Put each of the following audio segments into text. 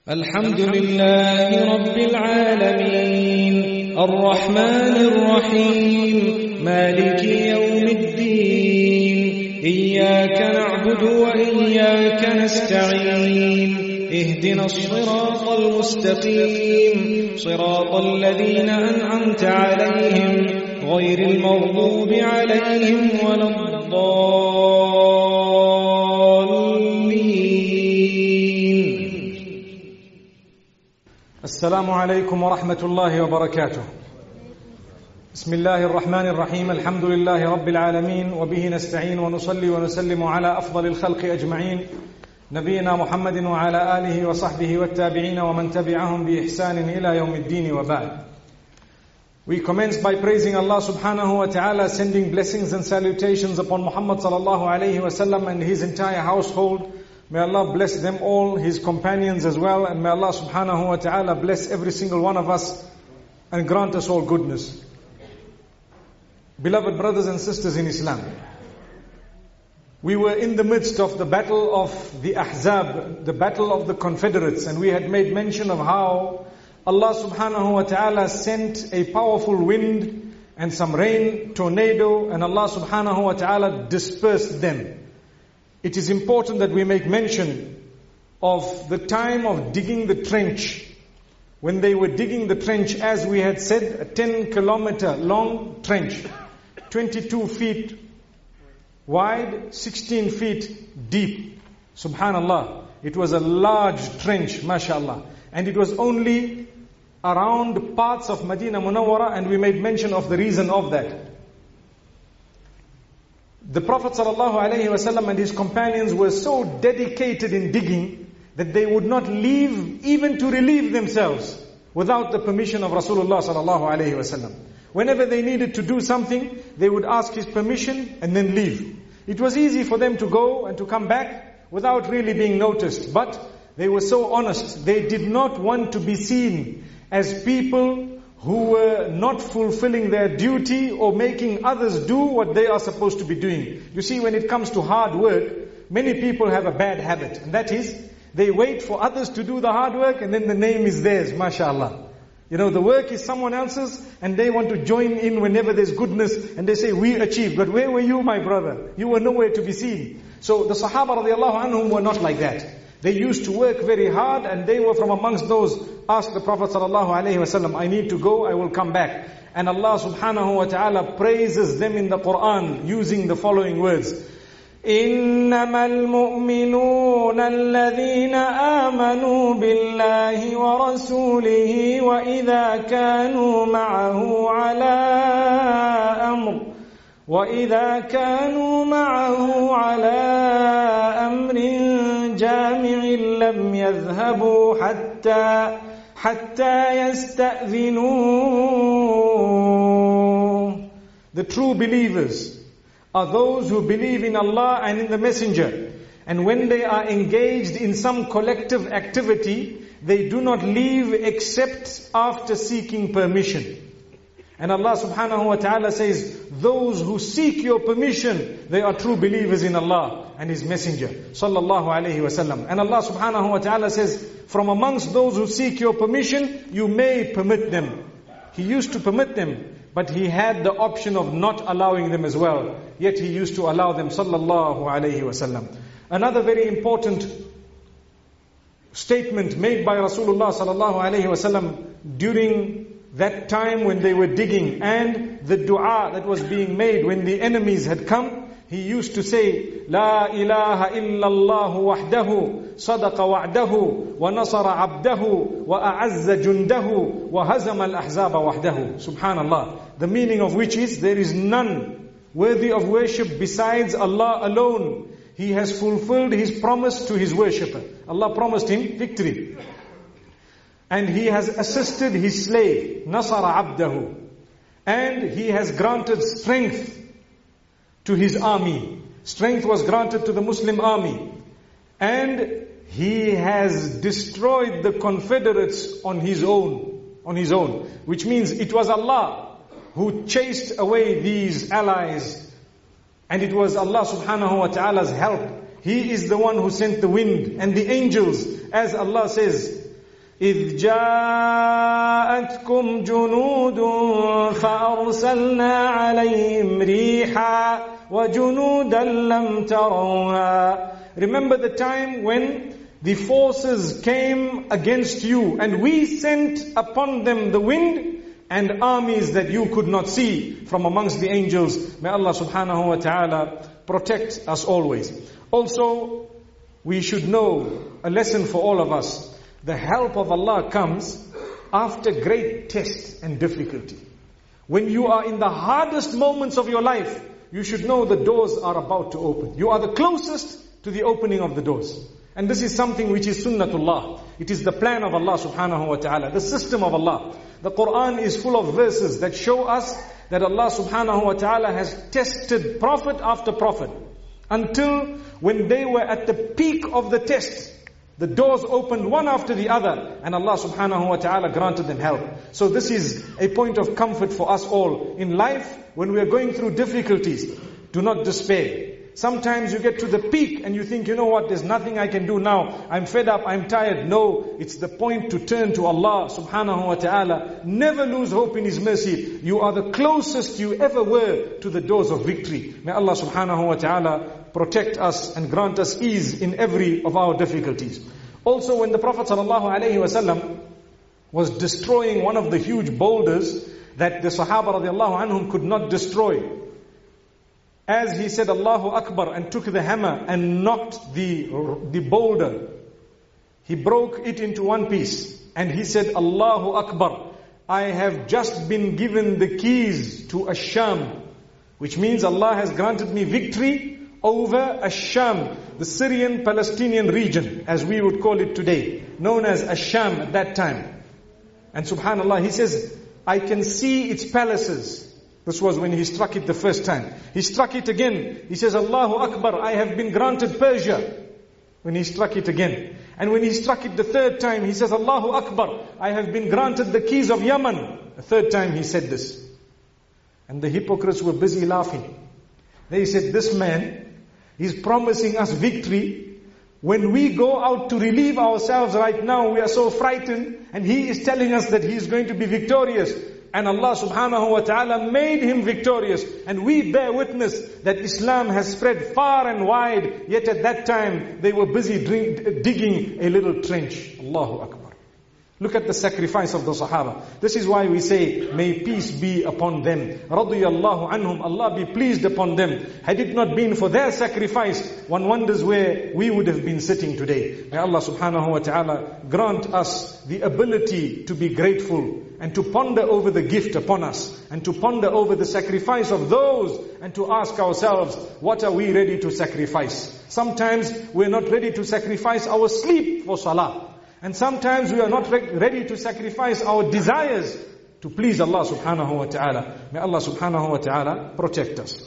الحمد لله رب العالمين الرحمن الرحيم مالك يوم الدين إياك نعبد وإياك نستعين اهدنا الصراط المستقيم صراط الذين أنعمت عليهم غير المغضوب عليهم ولا الضالين. السلام عليكم ورحمة الله وبركاته. بسم الله الرحمن الرحيم. الحمد لله رب العالمين وبه نستعين ونصلي ونسلم على أفضل الخلق أجمعين نبينا محمد وعلى آله وصحبه والتابعين ومن تبعهم بإحسان إلى يوم الدين وبعد. We commence by praising Allah subhanahu wa ta'ala, sending blessings and salutations upon Muhammad sallallahu alayhi wa sallam and his entire household. May Allah bless them all, his companions as well, and may Allah subhanahu wa ta'ala bless every single one of us and grant us all goodness. Beloved brothers and sisters in Islam, we were in the midst of the battle of the Ahzab, the battle of the Confederates, and we had made mention of how Allah subhanahu wa ta'ala sent a powerful wind and some rain, tornado, and Allah subhanahu wa ta'ala dispersed them. It is important that we make mention of the time of digging the trench. When they were digging the trench, as we had said, a 10-kilometer long trench, 22 feet wide, 16 feet deep. Subhanallah. It was a large trench, mashallah. And it was only around parts of Medina Munawwara, and we made mention of the reason of that. The Prophet ﷺ and his companions were so dedicated in digging that they would not leave even to relieve themselves without the permission of Rasulullah ﷺ. Whenever they needed to do something, they would ask his permission and then leave. It was easy for them to go and to come back without really being noticed, but they were so honest. They did not want to be seen as people who were not fulfilling their duty or making others do what they are supposed to be doing. You see, when it comes to hard work, many people have a bad habit, and that is, they wait for others to do the hard work and then the name is theirs, mashallah. You know, the work is someone else's and they want to join in whenever there's goodness and they say, we achieved. But where were you, my brother? You were nowhere to be seen. So the Sahaba radiallahu anhum were not like that. They used to work very hard, and they were from amongst those, asked the Prophet sallallahu alaihi wasallam, I need to go, I will come back. And Allah subhanahu wa ta'ala praises them in the Quran using the following words. إِنَّمَا الْمُؤْمِنُونَ الَّذِينَ آمَنُوا بِاللَّهِ وَرَسُولِهِ وَإِذَا كَانُوا معه على أمر جامع لم يذهبوا حتى يستأذنوه. The true believers are those who believe in Allah and in the Messenger. And when they are engaged in some collective activity, they do not leave except after seeking permission. And Allah subhanahu wa ta'ala says, those who seek your permission, they are true believers in Allah and His Messenger, sallallahu alayhi wa sallam. And Allah subhanahu wa ta'ala says, from amongst those who seek your permission, you may permit them. He used to permit them, but He had the option of not allowing them as well. Yet He used to allow them, sallallahu alayhi wa sallam. Another very important statement made by Rasulullah sallallahu alayhi wa sallam during that time when they were digging, and the dua that was being made when the enemies had come, he used to say, La ilaha illallah wahdahu, sadaqa wa'dahu, wa nasara abdahu, wa a'azza jundahu, wa hazama al-ahzaba wahdahu. Subhanallah. The meaning of which is, there is none worthy of worship besides Allah alone. He has fulfilled His promise to His worshipper. Allah promised him victory. And He has assisted His slave, Nasara Abdahu. And He has granted strength to His army. Strength was granted to the Muslim army. And He has destroyed the Confederates on His own. Which means it was Allah who chased away these allies. And it was Allah subhanahu wa ta'ala's help. He is the one who sent the wind and the angels. As Allah says, إذ جاءتكم جنود فأرسلنا عليهم ريحا وجنودا لم تروها. Remember the time when the forces came against you and we sent upon them the wind and armies that you could not see from amongst the angels. May Allah subhanahu wa ta'ala protect us always. Also, we should know a lesson for all of us. The help of Allah comes after great test and difficulty. When you are in the hardest moments of your life, you should know the doors are about to open. You are the closest to the opening of the doors. And this is something which is sunnatullah. It is the plan of Allah subhanahu wa ta'ala, the system of Allah. The Quran is full of verses that show us that Allah subhanahu wa ta'ala has tested prophet after prophet until when they were at the peak of the test, the doors opened one after the other and Allah subhanahu wa ta'ala granted them help. So this is a point of comfort for us all. In life, when we are going through difficulties, do not despair. Sometimes you get to the peak and you think, you know what, there's nothing I can do now. I'm fed up, I'm tired. No, it's the point to turn to Allah subhanahu wa ta'ala. Never lose hope in His mercy. You are the closest you ever were to the doors of victory. May Allah subhanahu wa ta'ala protect us and grant us ease in every of our difficulties. Also, when the Prophet sallallahu alaihi wasallam was destroying one of the huge boulders that the Sahaba radiallahu anhum could not destroy, as he said Allahu Akbar and took the hammer and knocked the boulder, he broke it into one piece and he said, Allahu Akbar, I have just been given the keys to Ash-Sham, which means Allah has granted me victory over Ash-Sham, the Syrian-Palestinian region, as we would call it today, known as Ash-Sham at that time. And subhanallah, he says, I can see its palaces. This was when he struck it the first time. He struck it again. He says, Allahu Akbar, I have been granted Persia. When he struck it again. And when he struck it the third time, he says, Allahu Akbar, I have been granted the keys of Yemen. The third time he said this. And the hypocrites were busy laughing. They said, this man is promising us victory. When we go out to relieve ourselves right now, we are so frightened. And he is telling us that he is going to be victorious. And Allah subhanahu wa ta'ala made him victorious. And we bear witness that Islam has spread far and wide. Yet at that time, they were busy digging a little trench. Allahu Akbar. Look at the sacrifice of the Sahaba. This is why we say, may peace be upon them. Radiyallahu anhum, Allah be pleased upon them. Had it not been for their sacrifice, one wonders where we would have been sitting today. May Allah subhanahu wa ta'ala grant us the ability to be grateful and to ponder over the gift upon us and to ponder over the sacrifice of those and to ask ourselves, what are we ready to sacrifice? Sometimes we're not ready to sacrifice our sleep for salah. And sometimes we are not ready to sacrifice our desires to please Allah subhanahu wa ta'ala. May Allah subhanahu wa ta'ala protect us.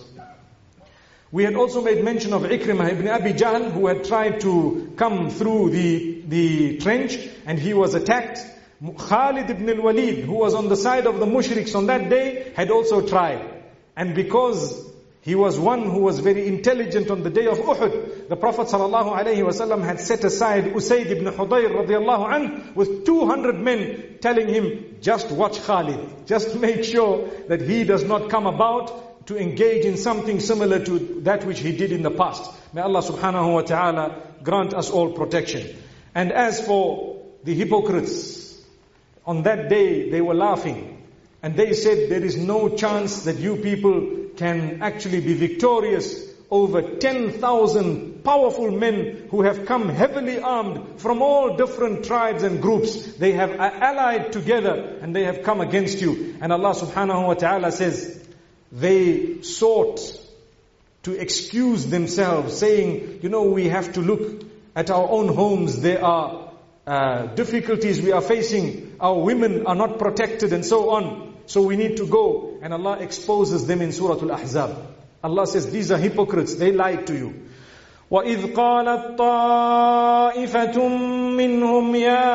We had also made mention of Ikrimah ibn Abi Jahl, who had tried to come through the trench and he was attacked. Khalid ibn al-Walid, who was on the side of the mushriks on that day, had also tried. And because he was one who was very intelligent on the day of Uhud, the Prophet ﷺ had set aside Usayd ibn Hudayr radiallahu anh with 200 men, telling him, just watch Khalid. Just make sure that he does not come about to engage in something similar to that which he did in the past. May Allah subhanahu wa ta'ala grant us all protection. And as for the hypocrites, on that day they were laughing. And they said, there is no chance that you people can actually be victorious over 10,000 powerful men who have come heavily armed from all different tribes and groups. They have allied together and they have come against you. And Allah subhanahu wa ta'ala says, they sought to excuse themselves, saying, we have to look at our own homes. There are difficulties we are facing. Our women are not protected and so on. So we need to go. And Allah exposes them in Surah Al-Ahzab. Allah says, these are hypocrites. They lied to you. وَإِذْ قَالَتْ طَائِفَةٌ مِّنْهُمْ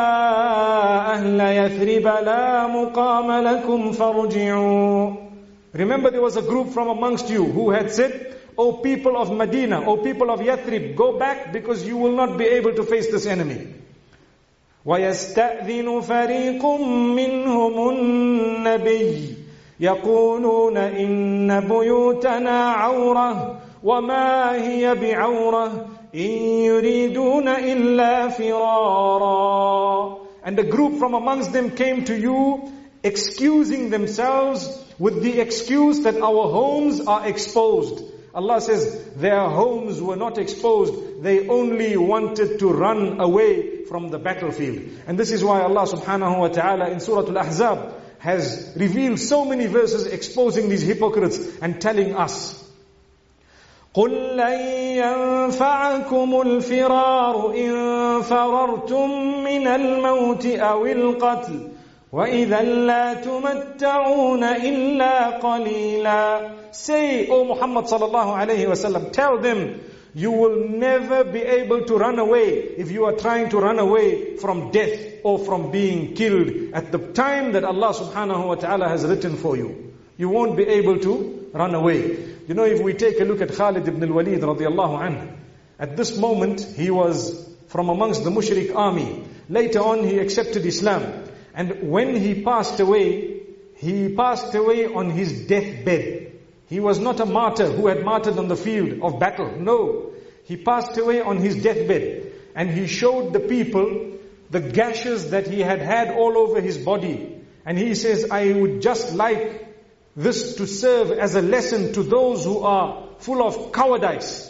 يَا أَهْلَ يَثْرِبَ لَا مُقَامَ لَكُمْ فَارْجِعُوا. Remember, there was a group from amongst you who had said, O people of Medina, O people of Yathrib, go back because you will not be able to face this enemy. وَيَسْتَأْذِنُ فَرِيقٌ مِّنْهُمُ النَّبِيِّ يَقُولُونَ إِنَّ بُيُوتَنَا عَوْرَةٌ وَمَا هِيَ بِعَوْرَةٍ إِن يُرِيدُونَ إِلَّا فِرَارًا. And a group from amongst them came to you, excusing themselves with the excuse that our homes are exposed. Allah says, their homes were not exposed. They only wanted to run away from the battlefield. And this is why Allah subhanahu wa ta'ala in Surah Al-Ahzab has revealed so many verses exposing these hypocrites and telling us, قُلْ لَن يَنْفَعَكُمُ الْفِرَارُ إِن فَرَرْتُم مِّنَ الْمَوْتِ أَوِ الْقَتْلِ وَإِذًا لَا تُمَتَّعُونَ إِلَّا قَلِيلًا. Say, O Muhammad sallallahu alayhi wa sallam, tell them, you will never be able to run away if you are trying to run away from death or from being killed at the time that Allah subhanahu wa ta'ala has written for you. You won't be able to run away. You know, if we take a look at Khalid ibn al-Walid radiallahu anhu, at this moment he was from amongst the mushrik army. Later on he accepted Islam. And when he passed away on his deathbed. He was not a martyr who had martyred on the field of battle. No. He passed away on his deathbed. And he showed the people the gashes that he had had all over his body. And he says, I would just like this to serve as a lesson to those who are full of cowardice.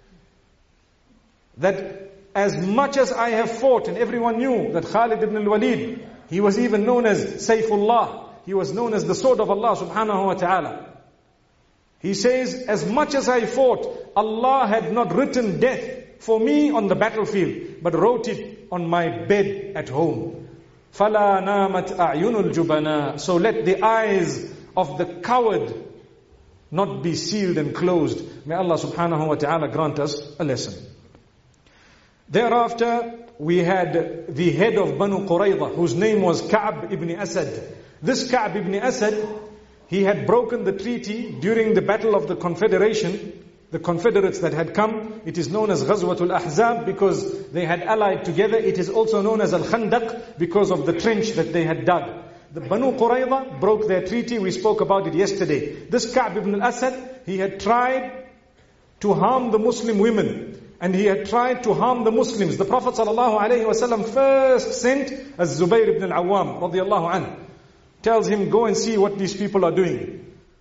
That as much as I have fought, and everyone knew that Khalid ibn al-Walid, he was even known as Sayfullah. He was known as the sword of Allah subhanahu wa ta'ala. He says, as much as I fought, Allah had not written death for me on the battlefield, but wrote it on my bed at home. فَلَا نَامَتْ أَعْيُنُ الْجُبَنَاءِ. So let the eyes of the coward not be sealed and closed. May Allah subhanahu wa ta'ala grant us a lesson. Thereafter, we had the head of Banu Qurayza, whose name was Ka'b ibn Asad. This Ka'b ibn Asad, he had broken the treaty during the battle of the Confederation, the Confederates that had come. It is known as Ghazwatul Ahzab because they had allied together. It is also known as Al-Khandaq because of the trench that they had dug. The Banu Qurayza broke their treaty. We spoke about it yesterday. This Ka'b ibn Asad, he had tried to harm the Muslim women. And he had tried to harm the Muslims. The Prophet ﷺ first sent Az-Zubayr ibn al-Awwam radiyallahu anhu. Tells him, go and see what these people are doing.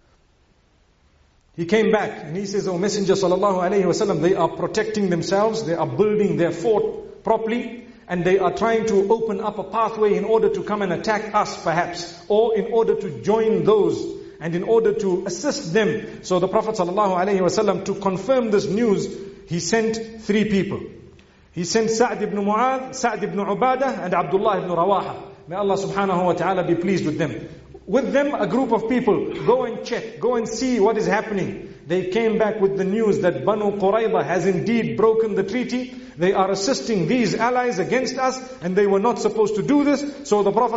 He came back and he says, O Messenger ﷺ, they are protecting themselves, they are building their fort properly, and they are trying to open up a pathway in order to come and attack us perhaps, or in order to join those, and in order to assist them. So the Prophet ﷺ, to confirm this news, he sent 3 people. He sent Sa'd ibn Mu'adh, Sa'd ibn Ubadah, and Abdullah ibn Rawaha. May Allah subhanahu wa ta'ala be pleased with them. With them, a group of people, go and check, go and see what is happening. They came back with the news that Banu Qurayza has indeed broken the treaty. They are assisting these allies against us, and they were not supposed to do this. So the Prophet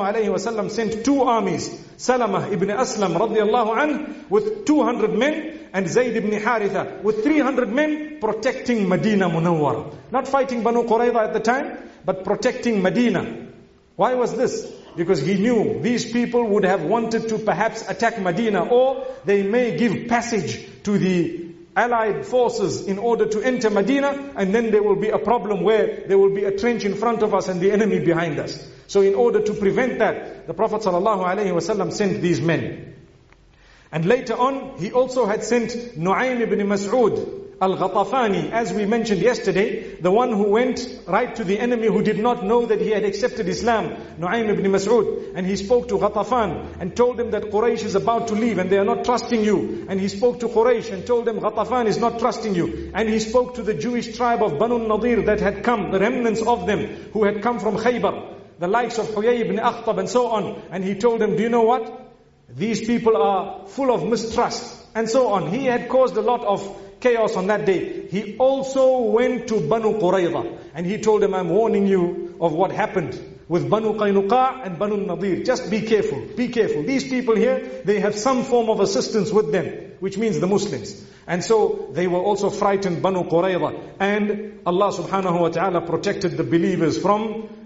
ﷺ sent 2 armies. Salamah ibn Aslam radiyallahu anhu with 200 men, and Zayd ibn Haritha with 300 men protecting Medina Munawwara. Not fighting Banu Qurayza at the time, but protecting Medina. Why was this? Because he knew these people would have wanted to perhaps attack Medina, or they may give passage to the allied forces in order to enter Medina, and then there will be a problem where there will be a trench in front of us and the enemy behind us. So in order to prevent that, the Prophet ﷺ sent these men. And later on, he also had sent Nu'aym ibn Mas'ud al-Ghatafani, as we mentioned yesterday, the one who went right to the enemy who did not know that he had accepted Islam, Nu'aym ibn Mas'ud, and he spoke to Ghatafan and told him that Quraysh is about to leave and they are not trusting you. And he spoke to Quraysh and told them Ghatafan is not trusting you. And he spoke to the Jewish tribe of Banu Nadir that had come, the remnants of them who had come from Khaybar, the likes of Huyay ibn Akhtab and so on. And he told them, do you know what? These people are full of mistrust and so on. He had caused a lot of chaos on that day. He also went to Banu Qurayza and he told them, I'm warning you of what happened with Banu Qaynuqa and Banu Nadir. Just be careful, be careful. These people here, they have some form of assistance with them, which means the Muslims. And so they were also frightened, Banu Qurayza. And Allah subhanahu wa ta'ala protected the believers from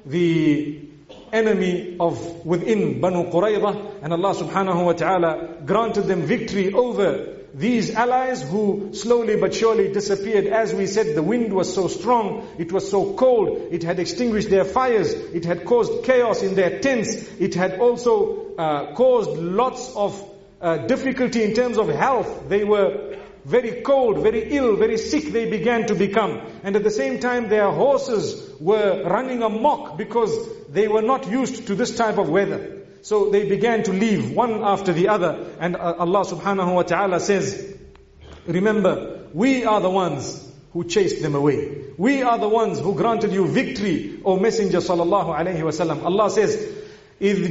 the enemy of within Banu Qurayza, and Allah subhanahu wa ta'ala granted them victory over these allies who slowly but surely disappeared. As we said, the wind was so strong, it was so cold, it had extinguished their fires, it had caused chaos in their tents, it had also caused lots of difficulty in terms of health. They were very cold, very ill, very sick they began to become. And at the same time their horses were running amok because they were not used to this type of weather. So they began to leave one after the other. And Allah subhanahu wa ta'ala says, remember, we are the ones who chased them away. We are the ones who granted you victory, O Messenger sallallahu alayhi wa sallam. Allah says, إذ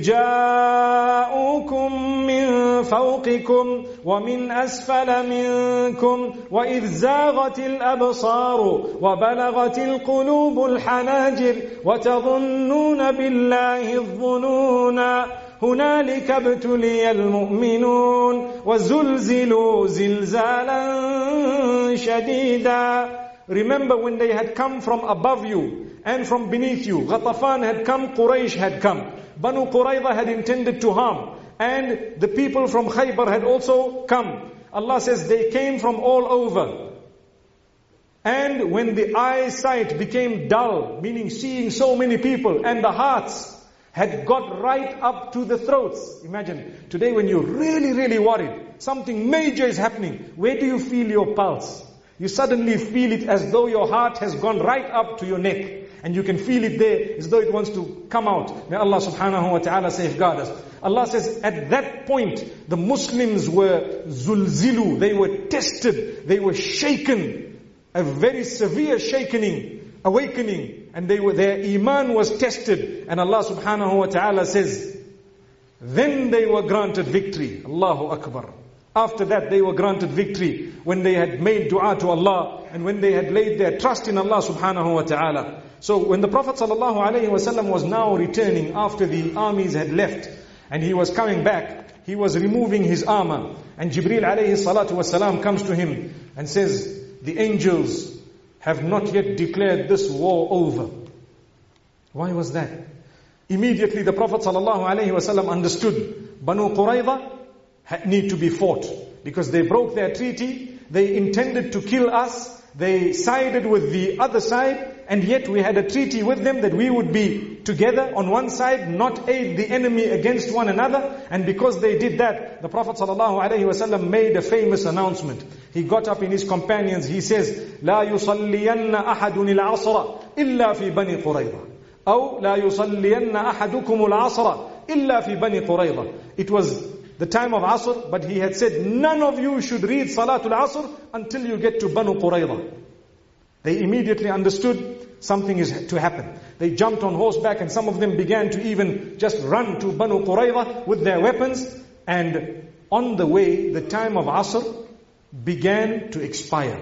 جاءوكم من فوقكم ومن أسفل منكم وإذ زاغت الأبصار وبلغت القلوب الحناجر وتظنون بالله الظنون هنالك ابتلي المؤمنون وزلزلوا زلزالا شديدا. Remember when they had come from above you and from beneath you. Ghatafan had come, Quraysh had come. Banu Qurayza had intended to harm. And the people from Khaybar had also come. Allah says they came from all over. And when the eyesight became dull, meaning seeing so many people, and the hearts had got right up to the throats. Imagine, today when you're really, really worried, something major is happening, where do you feel your pulse? You suddenly feel it as though your heart has gone right up to your neck. And you can feel it there as though it wants to come out. May Allah subhanahu wa ta'ala safeguard us. Allah says at that point, the Muslims were zulzilu. They were tested. They were shaken. A very severe awakening. And their iman was tested. And Allah subhanahu wa ta'ala says, then they were granted victory. Allahu Akbar. After that they were granted victory when they had made dua to Allah and when they had laid their trust in Allah subhanahu wa ta'ala. So when the Prophet sallallahu alaihi wasallam was now returning after the armies had left and he was coming back, he was removing his armor, and Jibreel alayhi salatu wasalam comes to him and says, the angels have not yet declared this war over. Why was that? Immediately the Prophet sallallahu alaihi wasallam understood Banu Qurayza need to be fought because they broke their treaty, they intended to kill us, they sided with the other side, and yet we had a treaty with them that we would be together on one side, not aid the enemy against one another. And because they did that, the Prophet ﷺ made a famous announcement. He got up in his companions, he says, لا يصلين أحد العصر إلا في بني قريظة أو لا يصلين أحدكم العصر إلا في بني قريظة. It was the time of Asr, but he had said, none of you should read Salatul Asr until you get to Banu Qurayza. They immediately understood something is to happen. They jumped on horseback and some of them began to even just run to Banu Qurayza with their weapons. And on the way, the time of Asr began to expire.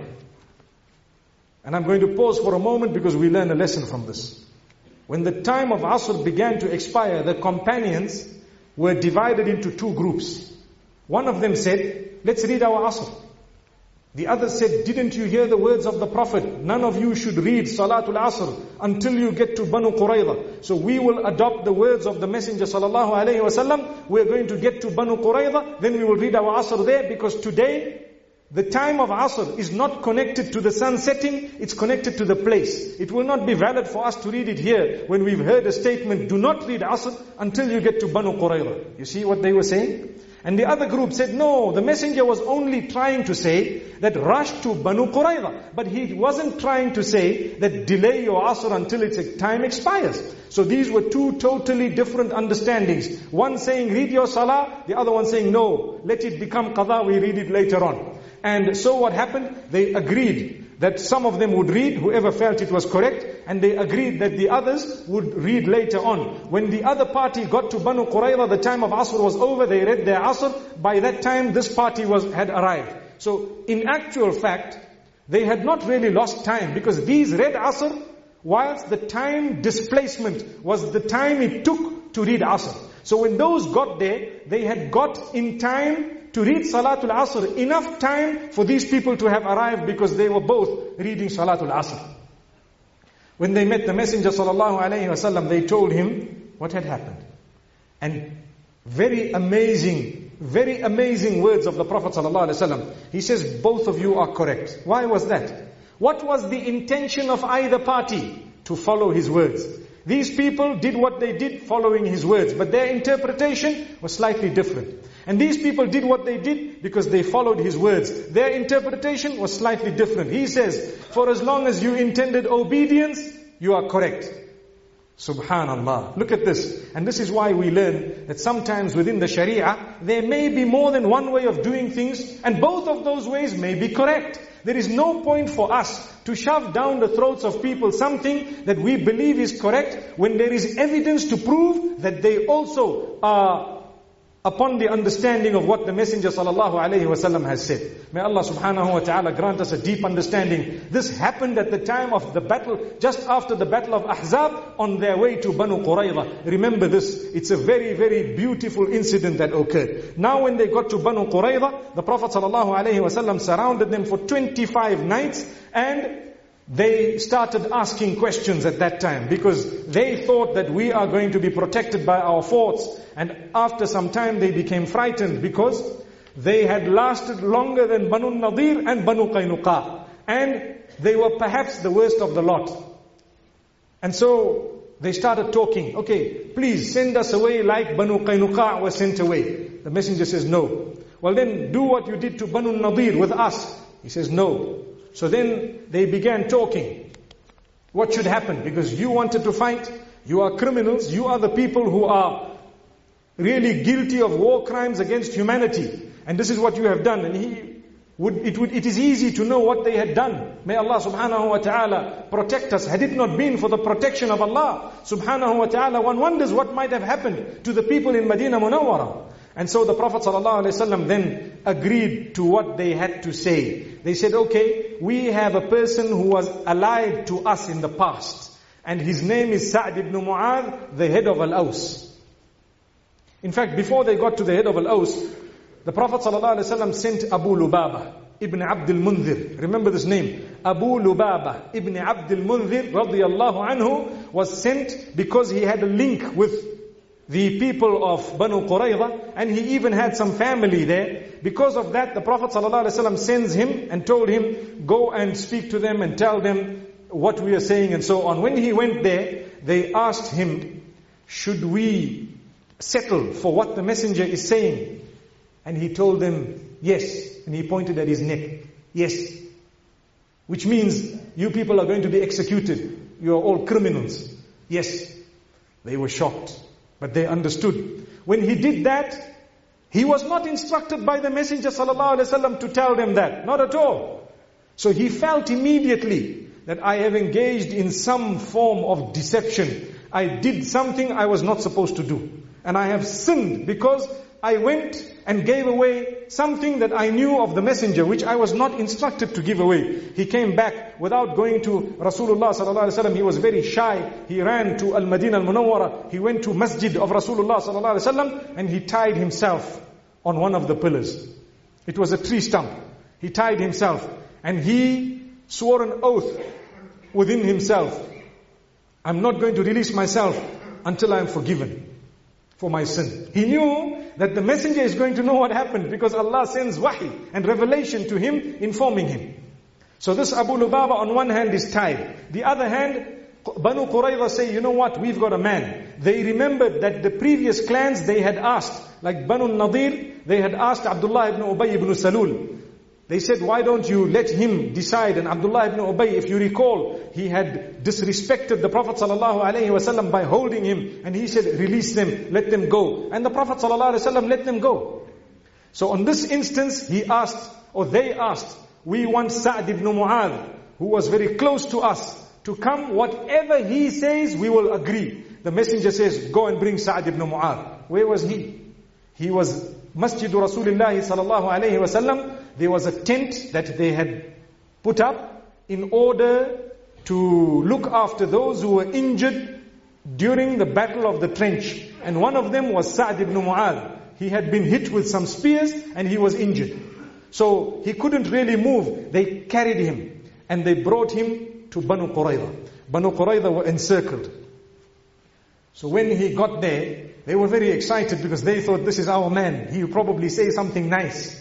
And I'm going to pause for a moment because we learn a lesson from this. When the time of Asr began to expire, the companions were divided into two groups. One of them said, let's read our Asr. The other said, didn't you hear the words of the Prophet? None of you should read Salatul Asr until you get to Banu Qurayza. So we will adopt the words of the Messenger sallallahu alaihi wasallam. We're going to get to Banu Qurayza, then we will read our Asr there, because today the time of Asr is not connected to the sun setting, it's connected to the place. It will not be valid for us to read it here when we've heard a statement, do not read Asr until you get to Banu Qurayza. You see what they were saying? And the other group said, no, the messenger was only trying to say that rush to Banu Qurayza. But he wasn't trying to say that delay your Asr until its time expires. So these were two totally different understandings. One saying read your Salah, the other one saying no, let it become Qadha, we read it later on. And so what happened? They agreed that some of them would read, whoever felt it was correct, and they agreed that the others would read later on. When the other party got to Banu Qurayza, the time of Asr was over, they read their Asr. By that time, this party had arrived. So, in actual fact, they had not really lost time, because these read Asr, whilst the time displacement was the time it took to read Asr. So when those got there, they had got in time to read Salatul Asr, enough time for these people to have arrived, because they were both reading Salatul Asr. When they met the Messenger sallallahu alaihi wasallam, they told him what had happened. And very amazing words of the Prophet sallallahu alaihi wasallam. He says, both of you are correct. Why was that? What was the intention of either party? To follow his words. These people did what they did following his words, but their interpretation was slightly different. And these people did what they did because they followed his words. Their interpretation was slightly different. He says, for as long as you intended obedience, you are correct. Subhanallah. Look at this. And this is why we learn that sometimes within the Sharia, there may be more than one way of doing things, and both of those ways may be correct. There is no point for us to shove down the throats of people something that we believe is correct when there is evidence to prove that they also are upon the understanding of what the Messenger sallallahu alaihi wasallam has said. May Allah subhanahu wa ta'ala grant us a deep understanding. This happened at the time of the battle, just after the battle of Ahzab, on their way to Banu Qurayza. Remember this, it's a very, very beautiful incident that occurred. Now when they got to Banu Qurayza, the Prophet sallallahu alaihi wasallam surrounded them for 25 nights, and they started asking questions at that time because they thought that we are going to be protected by our forts. And after some time they became frightened because they had lasted longer than Banu Nadir and Banu Qaynuqa. And they were perhaps the worst of the lot. And so they started talking, okay, please send us away like Banu Qaynuqa was sent away. The messenger says no. Well then do what you did to Banu Nadir with us. He says no. So then they began talking. What should happen? Because you wanted to fight, you are criminals, you are the people who are really guilty of war crimes against humanity. And this is what you have done. And it is easy to know what they had done. May Allah subhanahu wa ta'ala protect us. Had it not been for the protection of Allah subhanahu wa ta'ala, one wonders what might have happened to the people in Medina Munawwara. And so the Prophet ﷺ then agreed to what they had to say. They said, okay, we have a person who was allied to us in the past. And his name is Sa'd ibn Mu'adh, the head of Al-Aws. In fact, before they got to the head of Al-Aws, the Prophet ﷺ sent Abu Lubaba ibn Abd al-Mundhir. Remember this name. Abu Lubaba ibn Abd al-Mundhir radiyallahu anhu was sent because he had a link with the people of Banu Qurayza, and he even had some family there. Because of that, the Prophet ﷺ sends him and told him, go and speak to them and tell them what we are saying and so on. When he went there, they asked him, should we settle for what the messenger is saying? And he told them, yes. And he pointed at his neck, yes. Which means, you people are going to be executed. You are all criminals. Yes. They were shocked. But they understood. When he did that, he was not instructed by the Messenger ﷺ to tell them that. Not at all. So he felt immediately that I have engaged in some form of deception. I did something I was not supposed to do. And I have sinned because I went and gave away something that I knew of the messenger, which I was not instructed to give away. He came back without going to Rasulullah sallallahu alaihi wasallam. He was very shy. He ran to Al-Madinah Al-Munawwara. He went to Masjid of Rasulullah sallallahu alaihi wasallam, and he tied himself on one of the pillars. It was a tree stump. He tied himself, and he swore an oath within himself. I'm not going to release myself until I am forgiven for my sin. He knew that the messenger is going to know what happened because Allah sends wahi and revelation to him, informing him. So this Abu Lubaba on one hand is tied. The other hand, Banu Qurayza say, you know what, we've got a man. They remembered that the previous clans they had asked, like Banu Nadir, they had asked Abdullah ibn Ubay ibn Salul. They said, why don't you let him decide? And Abdullah ibn Ubay, if you recall, he had disrespected the Prophet ﷺ by holding him. And he said, release them, let them go. And the Prophet ﷺ let them go. So on this instance, he asked, or they asked, we want Sa'd ibn Mu'adh, who was very close to us, to come. Whatever he says, we will agree. The messenger says, go and bring Sa'd ibn Mu'adh. Where was he? He was Masjid Rasulullah sallallahu alayhi wa sallam. There was a tent that they had put up in order to look after those who were injured during the battle of the trench. And one of them was Sa'd ibn Mu'adh. He had been hit with some spears and he was injured. So he couldn't really move. They carried him and they brought him to Banu Qurayza. Banu Qurayza were encircled. So when he got there, they were very excited because they thought, this is our man. He will probably say something nice.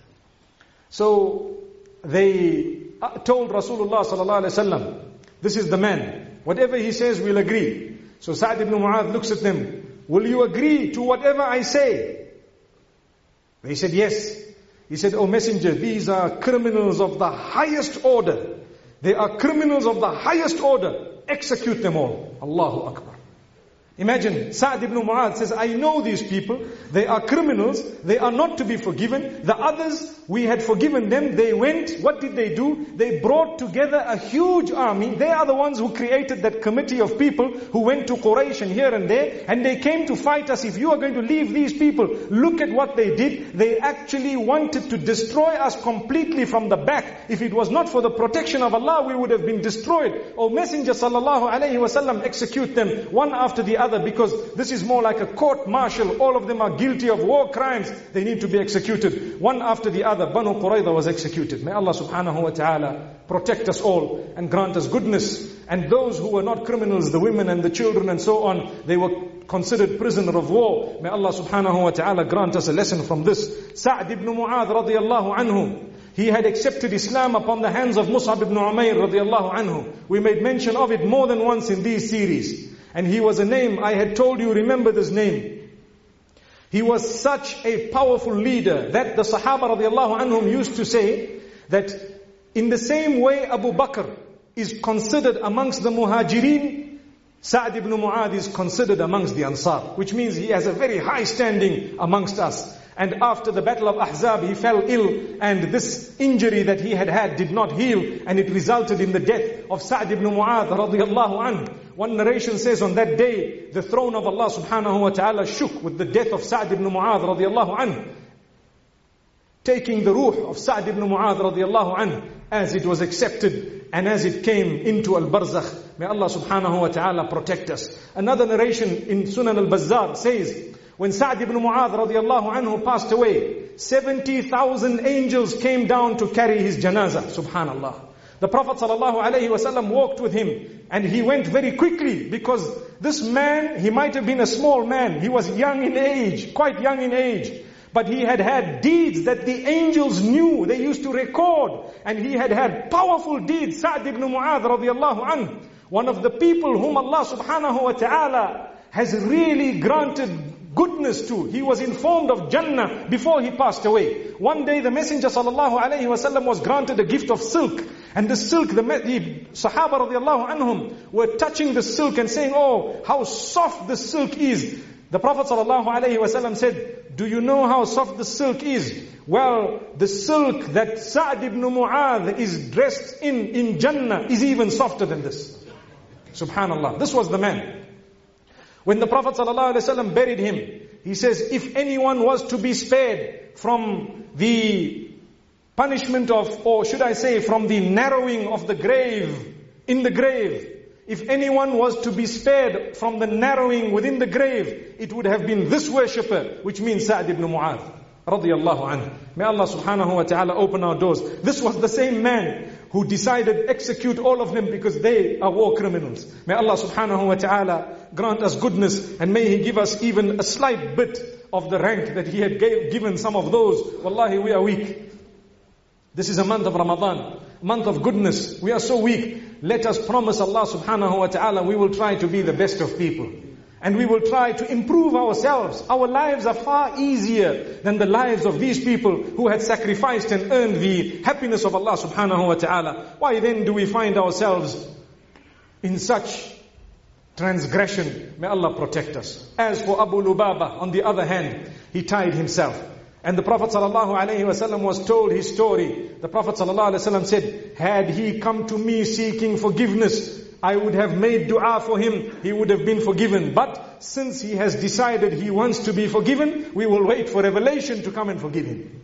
So they told Rasulullah sallallahu alaihi wasallam, this is the man. Whatever he says, we'll agree. So Sa'd ibn Mu'adh looks at them. Will you agree to whatever I say? They said, yes. He said, O Messenger, these are criminals of the highest order. They are criminals of the highest order. Execute them all. Allahu Akbar. Imagine, Sa'd ibn Mu'adh says, I know these people, they are criminals, they are not to be forgiven. The others, we had forgiven them, they went, what did they do? They brought together a huge army. They are the ones who created that committee of people who went to Quraysh and here and there, and they came to fight us. If you are going to leave these people, look at what they did. They actually wanted to destroy us completely from the back. If it was not for the protection of Allah, we would have been destroyed. O Messenger sallallahu alayhi wasallam, execute them one after the other, because this is more like a court martial. All of them are guilty of war crimes. They need to be executed one after the other. Banu Qurayza was executed. May Allah subhanahu wa ta'ala protect us all and grant us goodness. And those who were not criminals, the women and the children and so on, they were considered prisoner of war. May Allah subhanahu wa ta'ala grant us a lesson from this. Sa'd ibn Mu'adh radiyallahu anhu, he had accepted Islam upon the hands of Mus'ab ibn Umair radiyallahu anhu. We made mention of it more than once in these series. And he was a name, I had told you, remember this name. He was such a powerful leader that the Sahaba radiallahu anhum used to say that in the same way Abu Bakr is considered amongst the Muhajirin, Sa'd ibn Mu'adh is considered amongst the Ansar, which means he has a very high standing amongst us. And after the battle of Ahzab, he fell ill, and this injury that he had did not heal, and it resulted in the death of Sa'd ibn Mu'adh radiyallahu anhu. One narration says on that day, the throne of Allah subhanahu wa ta'ala shook with the death of Sa'd ibn Mu'adh radiyallahu anhu, taking the ruh of Sa'd ibn Mu'adh radiyallahu anhu as it was accepted and as it came into al-barzakh. May Allah subhanahu wa ta'ala protect us. Another narration in Sunan al-Bazzar says, when Sa'd ibn Mu'adh radiyallahu anhu passed away, 70,000 angels came down to carry his janazah. Subhanallah. The Prophet sallallahu alaihi wasallam walked with him, and he went very quickly because this man, he might have been a small man. He was young in age, quite young in age. But he had had deeds that the angels knew. They used to record. And he had had powerful deeds. Sa'd ibn Mu'adh radiyallahu anhu, one of the people whom Allah subhanahu wa ta'ala has really granted goodness to. He was informed of Jannah before he passed away. One day the Messenger sallallahu alaihi wasallam was granted a gift of silk. And the silk, the Sahaba radiallahu anhum were touching the silk and saying, oh, how soft the silk is. The Prophet sallallahu alaihi wasallam said, do you know how soft the silk is? Well, the silk that Sa'd ibn Mu'adh is dressed in Jannah is even softer than this. Subhanallah. This was the man. When the Prophet ﷺ buried him, he says, if anyone was to be spared from the punishment of, or should I say, from the narrowing of the grave, in the grave, if anyone was to be spared from the narrowing within the grave, it would have been this worshipper, which means Sa'd ibn Mu'adh, radiyallahu anhu. May Allah subhanahu wa ta'ala open our doors. This was the same man who decided execute all of them because they are war criminals. May Allah subhanahu wa ta'ala grant us goodness, and may He give us even a slight bit of the rank that He had given some of those. Wallahi, we are weak. This is a month of Ramadan, a month of goodness. We are so weak. Let us promise Allah subhanahu wa ta'ala we will try to be the best of people. And we will try to improve ourselves. Our lives are far easier than the lives of these people who had sacrificed and earned the happiness of Allah subhanahu wa ta'ala. Why then do we find ourselves in such transgression? May Allah protect us. As for Abu Lubaba, on the other hand, he tied himself. And the Prophet ﷺ was told his story. The Prophet ﷺ said, had he come to me seeking forgiveness, I would have made dua for him, he would have been forgiven. But since he has decided he wants to be forgiven, we will wait for revelation to come and forgive him.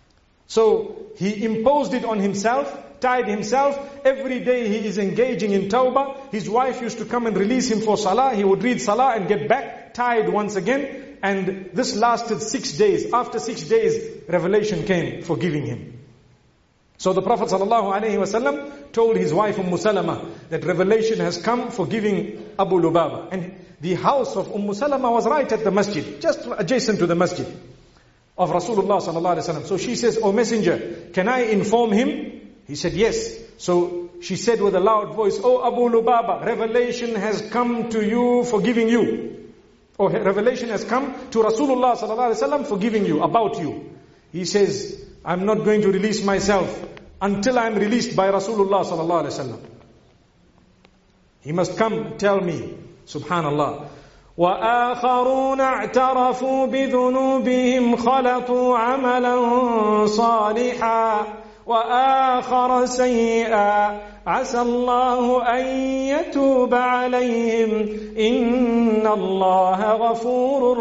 So he imposed it on himself, tied himself. Every day he is engaging in tawbah. His wife used to come and release him for salah. He would read salah and get back, tied once again. And this lasted 6 days. After 6 days, revelation came, forgiving him. So the Prophet ﷺ told his wife Salama that revelation has come for giving Abu Lubaba. And the house of Salama was right at the masjid, just adjacent to the masjid of Rasulullah sallallahu alaihi wasallam. So she says, "O Messenger, can I inform him?" He said, "Yes." So she said with a loud voice, "O Abu Lubaba, revelation has come to you for giving you. Or revelation has come to Rasulullah sallallahu alaihi wasallam for giving you, about you." He says, "I'm not going to release myself until I'm released by Rasulullah sallallahu alaihi wasallam. He must come and tell me." Subhanallah. وآخرون اعترفوا بذنوبهم خلطوا عملا صالحا وآخر سيئا عسى الله أن يتوب عليهم إن الله غفور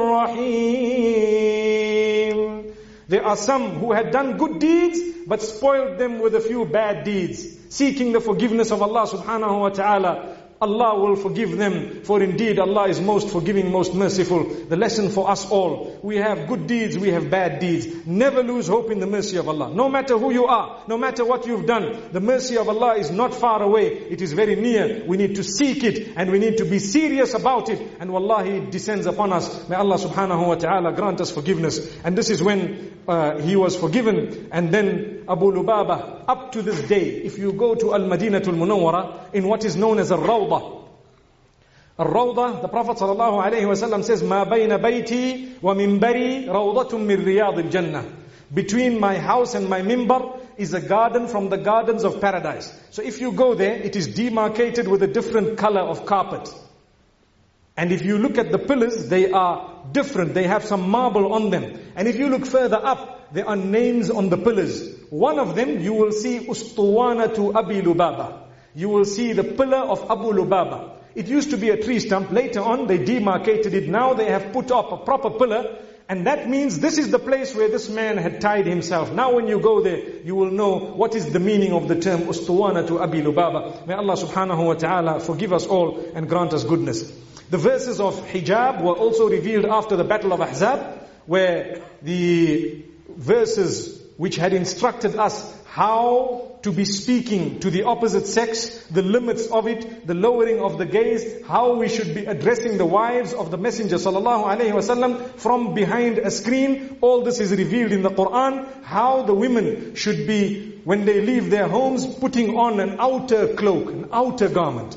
رحيم. There are some who had done good deeds but spoiled them with a few bad deeds, seeking the forgiveness of Allah subhanahu wa ta'ala. Allah will forgive them, for indeed Allah is most forgiving, most merciful. The lesson for us all: we have good deeds, we have bad deeds. Never lose hope in the mercy of Allah. No matter who you are, no matter what you've done, the mercy of Allah is not far away. It is very near. We need to seek it and we need to be serious about it. And wallahi, it descends upon us. May Allah subhanahu wa ta'ala grant us forgiveness. And this is when he was forgiven. And then Abu Lubaba, up to this day, if you go to Al-Madinatul Munawwara, in what is known as Al-Rawdah, Al-Rawdah, the Prophet ﷺ says, "Ma bayna bayti wa minbari rawdatun min riyadil jannah." Between my house and my mimbar is a garden from the gardens of paradise. So if you go there, it is demarcated with a different color of carpet. And if you look at the pillars, they are different. They have some marble on them. And if you look further up, there are names on the pillars. One of them, you will see Ustuwanatu Abi Lubaba. You will see the pillar of Abu Lubaba. It used to be a tree stump. Later on, they demarcated it. Now they have put up a proper pillar. And that means this is the place where this man had tied himself. Now when you go there, you will know what is the meaning of the term Ustuwanatu Abi Lubaba. May Allah subhanahu wa ta'ala forgive us all and grant us goodness. The verses of hijab were also revealed after the Battle of Ahzab, where the verses which had instructed us how to be speaking to the opposite sex, the limits of it, the lowering of the gaze, how we should be addressing the wives of the Messenger sallallahu alaihi wasallam from behind a screen. All this is revealed in the Quran. How the women should be, when they leave their homes, putting on an outer cloak, an outer garment.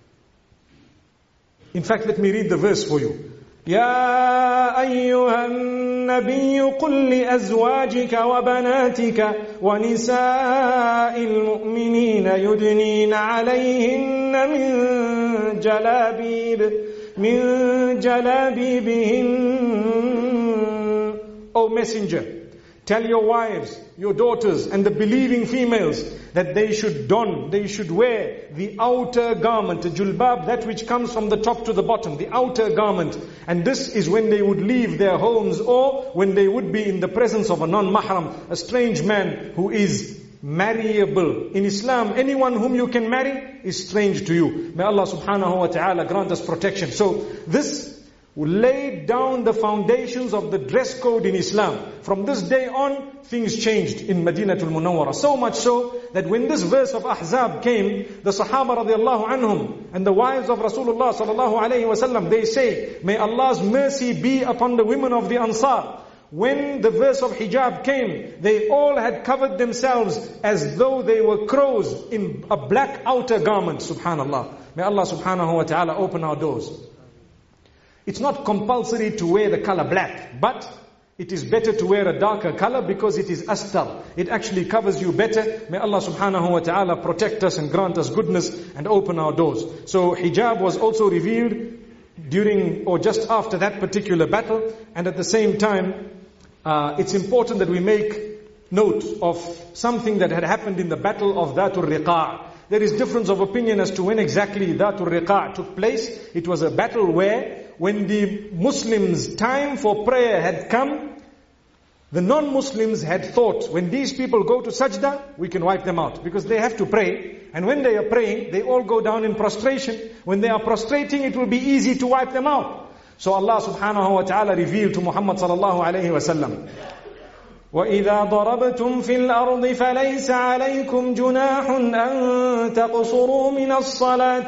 In fact, let me read the verse for you. يا أيها النبي قل لأزواجك وبناتك ونساء المؤمنين يدنين عليهن من جلابيبهن. O Messenger, tell your wives, your daughters and the believing females that they should don, they should wear the outer garment, the julbab, that which comes from the top to the bottom, the outer garment. And this is when they would leave their homes or when they would be in the presence of a non-mahram, a strange man who is marryable. In Islam, anyone whom you can marry is strange to you. May Allah subhanahu wa ta'ala grant us protection. So this laid down the foundations of the dress code in Islam. From this day on, things changed in Madinatul Munawwara. So much so that when this verse of Ahzab came, the Sahaba radiallahu anhum and the wives of Rasulullah sallallahu alayhi wasallam, they say, may Allah's mercy be upon the women of the Ansar. When the verse of hijab came, they all had covered themselves as though they were crows in a black outer garment. Subhanallah. May Allah subhanahu wa ta'ala open our doors. It's not compulsory to wear the color black, but it is better to wear a darker color because it is astar. It actually covers you better. May Allah subhanahu wa ta'ala protect us and grant us goodness and open our doors. So hijab was also revealed during or just after that particular battle. And at the same time, it's important that we make note of something that had happened in the battle of Dhatul Riqa'. There is difference of opinion as to when exactly Dhatul Riqa' took place. It was a battle where when the Muslims' time for prayer had come, the non-Muslims had thought, when these people go to sajda, we can wipe them out. Because they have to pray. And when they are praying, they all go down in prostration. When they are prostrating, it will be easy to wipe them out. So Allah subhanahu wa ta'ala revealed to Muhammad sallallahu alayhi wa sallam, وَإِذَا ضَرَبْتُمْ فِي الْأَرْضِ فَلَيْسَ عَلَيْكُمْ جُنَاحٌ أَن تَقْصُرُوا مِنَ الصَّلَاةِ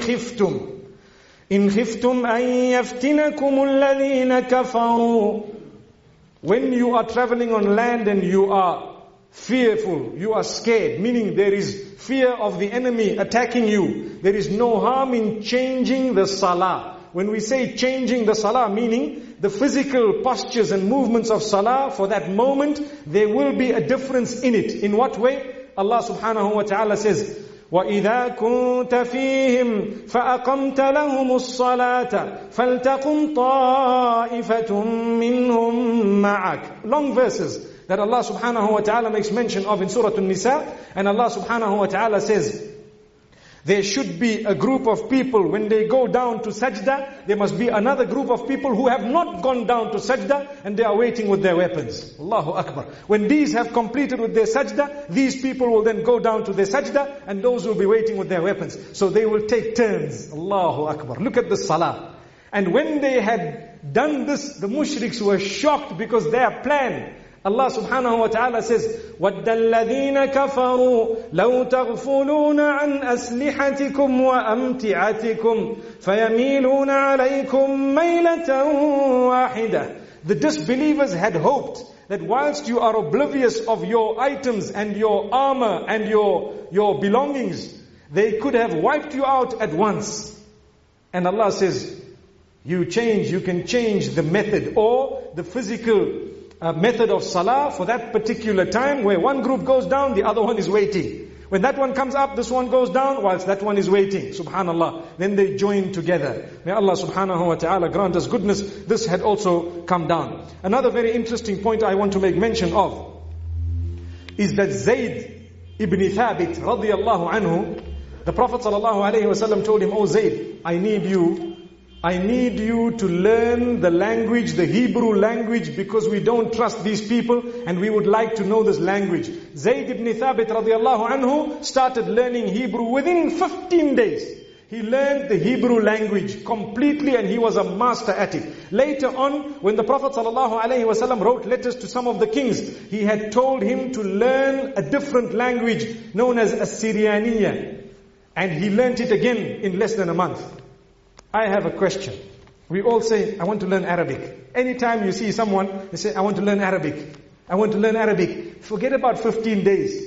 إِنْ خِفْتُمْ أَن يَفْتِنَكُمُ الَّذِينَ كَفَرُوا. When you are traveling on land and you are fearful, you are scared, meaning there is fear of the enemy attacking you, there is no harm in changing the salah. When we say changing the salah, meaning the physical postures and movements of salah, for that moment, there will be a difference in it. In what way? Allah subhanahu wa ta'ala says, وَإِذَا كُنْتَ فِيهِمْ فَأَقَمْتَ لَهُمُ الصَّلَاةَ فَلْتَقُمْ طَائِفَةٌ مِّنْهُمْ مَعَكَ. Long verses that Allah subhanahu wa ta'ala makes mention of in Surah An-Nisa. And Allah subhanahu wa ta'ala says, there should be a group of people, when they go down to sajda, there must be another group of people who have not gone down to sajda and they are waiting with their weapons. Allahu Akbar. When these have completed with their sajda, these people will then go down to their sajda and those will be waiting with their weapons. So they will take turns. Allahu Akbar. Look at the salah. And when they had done this, the mushriks were shocked because their plan, Allah subhanahu wa ta'ala says, وَدَّ الَّذِينَ كَفَرُوا لَوْ تَغْفُلُونَ عَنْ أَسْلِحَتِكُمْ وَأَمْتِعَتِكُمْ فَيَمِيلُونَ عَلَيْكُمْ مَيْلَةً وَاحِدَةً. The disbelievers had hoped that whilst you are oblivious of your items and your armor and your belongings, they could have wiped you out at once. And Allah says, you can change the method or the physical method of salah for that particular time, where one group goes down, the other one is waiting. When that one comes up, this one goes down whilst that one is waiting. Subhanallah. Then they join together. May Allah subhanahu wa ta'ala grant us goodness. This had also come down. Another very interesting point I want to make mention of is that Zayd ibn Thabit radiyallahu anhu, the Prophet sallallahu alayhi wa sallam told him, "Oh Zayd, I need you to learn the language, the Hebrew language, because we don't trust these people and we would like to know this language." Zayd ibn Thabit radiallahu anhu started learning Hebrew within 15 days. He learned the Hebrew language completely and he was a master at it. Later on, when the Prophet ﷺ wrote letters to some of the kings, he had told him to learn a different language known as Assyrianiya. And he learned it again in less than a month. I have a question. We all say, I want to learn Arabic. Anytime you see someone, they say, I want to learn Arabic. I want to learn Arabic. Forget about 15 days.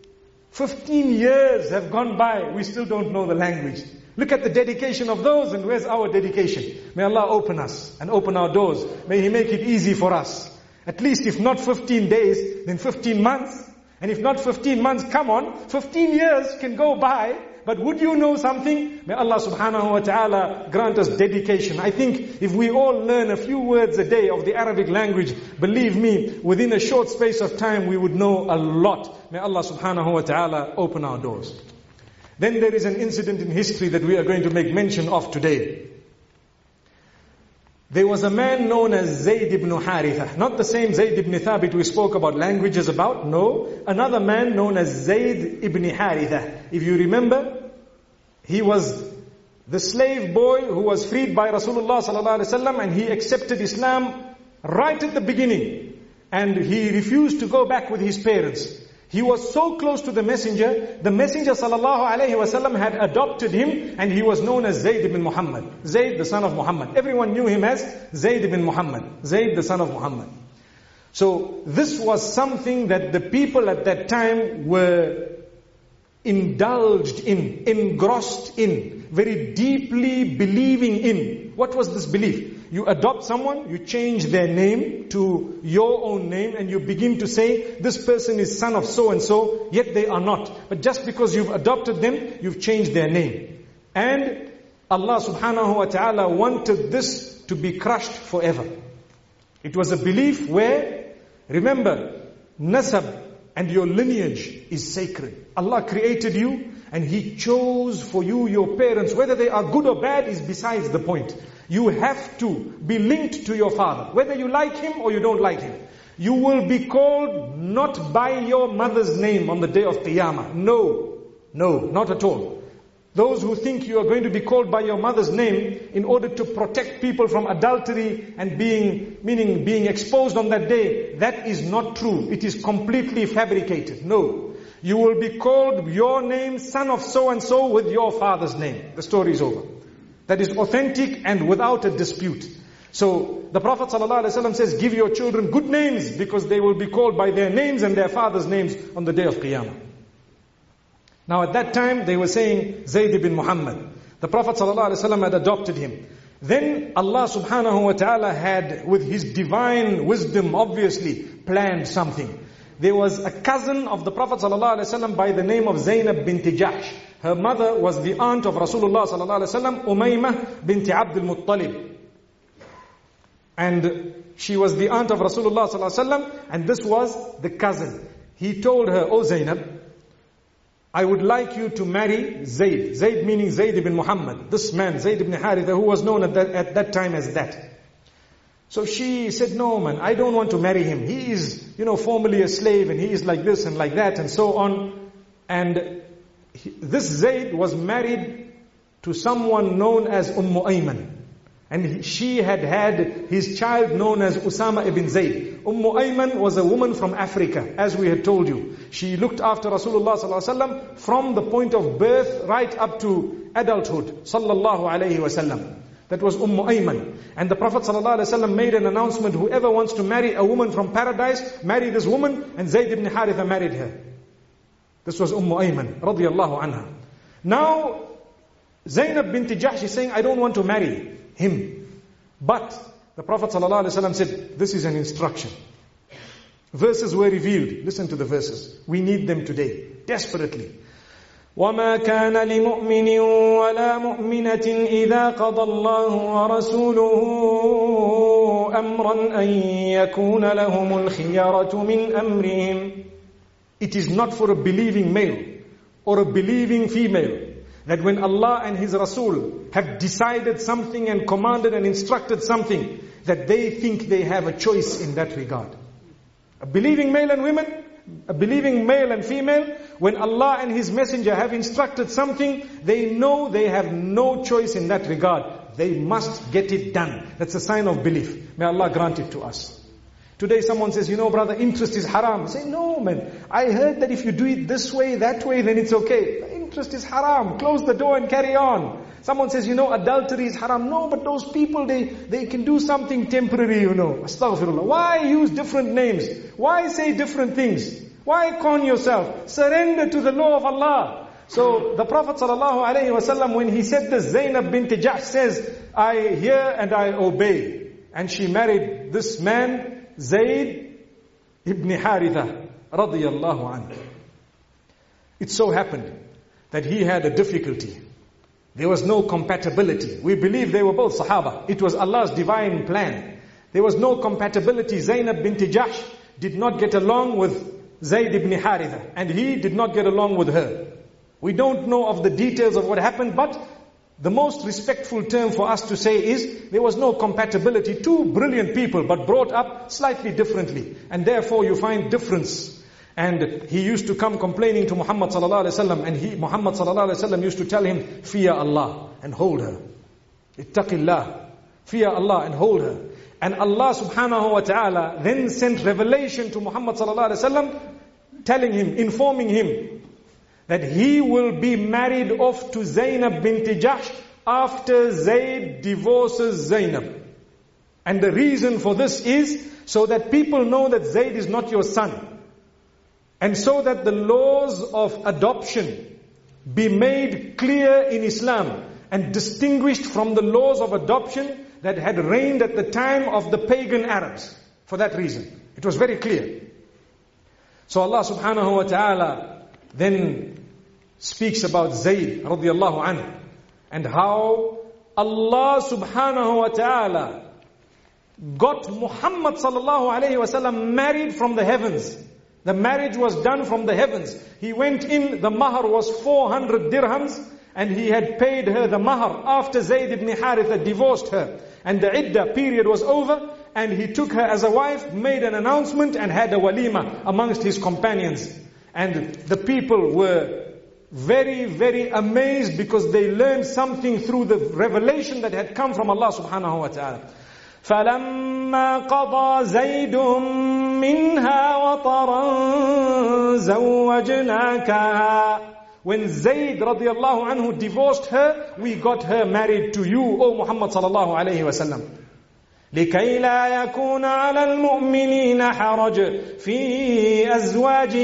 15 years have gone by. We still don't know the language. Look at the dedication of those, and where's our dedication? May Allah open us and open our doors. May He make it easy for us. At least if not 15 days, then 15 months. And if not 15 months, come on, 15 years can go by. But would you know something? May Allah subhanahu wa ta'ala grant us dedication. I think if we all learn a few words a day of the Arabic language, believe me, within a short space of time, we would know a lot. May Allah subhanahu wa ta'ala open our doors. Then there is an incident in history that we are going to make mention of today. There was a man known as Zayd ibn Haritha. Not the same Zayd ibn Thabit we spoke about languages about. No. Another man known as Zayd ibn Haritha. If you remember, he was the slave boy who was freed by Rasulullah sallallahu alaihi wasallam, and he accepted Islam right at the beginning. And he refused to go back with his parents. He was so close to the Messenger sallallahu alaihi wasallam had adopted him, and he was known as Zayd ibn Muhammad. Zayd, the son of Muhammad. Everyone knew him as Zayd ibn Muhammad. Zayd, the son of Muhammad. So this was something that the people at that time were indulged in, engrossed in, very deeply believing in. What was this belief? You adopt someone, you change their name to your own name, and you begin to say, this person is son of so and so, yet they are not. But just because you've adopted them, you've changed their name. And Allah subhanahu wa ta'ala wanted this to be crushed forever. It was a belief where, remember, nasab and your lineage is sacred. Allah created you and He chose for you your parents. Whether they are good or bad is besides the point. You have to be linked to your father. Whether you like him or you don't like him. You will be called not by your mother's name on the day of Qiyamah. No, not at all. Those who think you are going to be called by your mother's name in order to protect people from adultery and being exposed on that day, that is not true. It is completely fabricated. No. You will be called your name, son of so and so, with your father's name. The story is over. That is authentic and without a dispute. So the Prophet ﷺ says, give your children good names because they will be called by their names and their father's names on the day of Qiyamah. Now at that time they were saying Zayd ibn Muhammad. The Prophet ﷺ had adopted him. Then Allah subhanahu wa ta'ala had, with His divine wisdom, obviously planned something. There was a cousin of the Prophet ﷺ by the name of Zainab bint Jahsh. Her mother was the aunt of Rasulullah ﷺ, Umaymah bint Abdul Muttalib. And she was the aunt of Rasulullah ﷺ, and this was the cousin. He told her, "O Zainab, I would like you to marry Zayd." Zayd meaning Zayd ibn Muhammad. This man, Zayd ibn Haritha, who was known at that time as that. So she said, "No man, I don't want to marry him. He is, formerly a slave and he is like this and like that and so on." And this Zayd was married to someone known as Ayman. And she had his child known as Usama ibn Zayd. Ayman was a woman from Africa, as we had told you. She looked after Rasulullah ﷺ from the point of birth right up to adulthood. Sallallahu alayhi wasallam. That was Ayman. And the Prophet ﷺ made an announcement, whoever wants to marry a woman from paradise, marry this woman. And Zayd ibn Haritha married her. This was Ayman, radiyallahu anha. Now, Zainab bint Jahsh is saying, I don't want to marry him. But the Prophet ﷺ said, this is an instruction. Verses were revealed. Listen to the verses. We need them today, desperately. وَمَا كَانَ لِمُؤْمِنٍ وَلَا مُؤْمِنَةٍ إِذَا قَضَى اللَّهُ وَرَسُولُهُ أَمْرًا أَن يَكُونَ لَهُمُ الْخِيَرَةُ مِنْ أَمْرِهِمْ. It is not for a believing male or a believing female that when Allah and His Rasul have decided something and commanded and instructed something, that they think they have a choice in that regard. A believing male and women, a believing male and female, when Allah and His Messenger have instructed something, they know they have no choice in that regard. They must get it done. That's a sign of belief. May Allah grant it to us. Today someone says, brother, interest is haram. Say, no man, I heard that if you do it this way, that way, then it's okay. Interest is haram. Close the door and carry on. Someone says, adultery is haram. No, but those people, they can do something temporary, Astaghfirullah. Why use different names? Why say different things? Why con yourself? Surrender to the law of Allah. So the Prophet ﷺ, when he said this, Zainab bint Jahsh says, I hear and I obey. And she married this man, Zayd ibn Haritha, radiyallahu anhu. It so happened that he had a difficulty. There was no compatibility. We believe they were both Sahaba. It was Allah's divine plan. There was no compatibility. Zainab bint Jahsh did not get along with Zayd ibn Haritha, and he did not get along with her. We don't know of the details of what happened, but the most respectful term for us to say is, there was no compatibility. Two brilliant people, but brought up slightly differently. And therefore you find difference. And he used to come complaining to Muhammad sallallahu alaihi wasallam, and Muhammad sallallahu alaihi wasallam used to tell him, fear Allah and hold her. Ittaqillah. Fear Allah and hold her. And Allah subhanahu wa ta'ala then sent revelation to Muhammad sallallahu alaihi wasallam, telling him, informing him, that he will be married off to Zainab bint Jahsh after Zayd divorces Zainab. And the reason for this is so that people know that Zayd is not your son. And so that the laws of adoption be made clear in Islam and distinguished from the laws of adoption that had reigned at the time of the pagan Arabs. For that reason. It was very clear. So Allah subhanahu wa ta'ala then speaks about Zayd radiyallahu anhu, and how Allah subhanahu wa ta'ala got Muhammad sallallahu alayhi wa sallam married from the heavens. The marriage was done from the heavens. He went in, the mahar was 400 dirhams, and he had paid her the mahar after Zayd ibn Haritha divorced her. And the iddah period was over, and he took her as a wife, made an announcement, and had a walima amongst his companions. And the people were very, very amazed because they learned something through the revelation that had come from Allah subhanahu wa ta'ala. فَلَمَّا قَضَى زَيْدٌ مِّنْهَا وَطَرًا زَوَّجْنَاكَهَا. When Zayd radiallahu anhu divorced her, we got her married to you, O Muhammad sallallahu alayhi wa sallam. لكي لا يكون على المؤمنين حرج في أزواج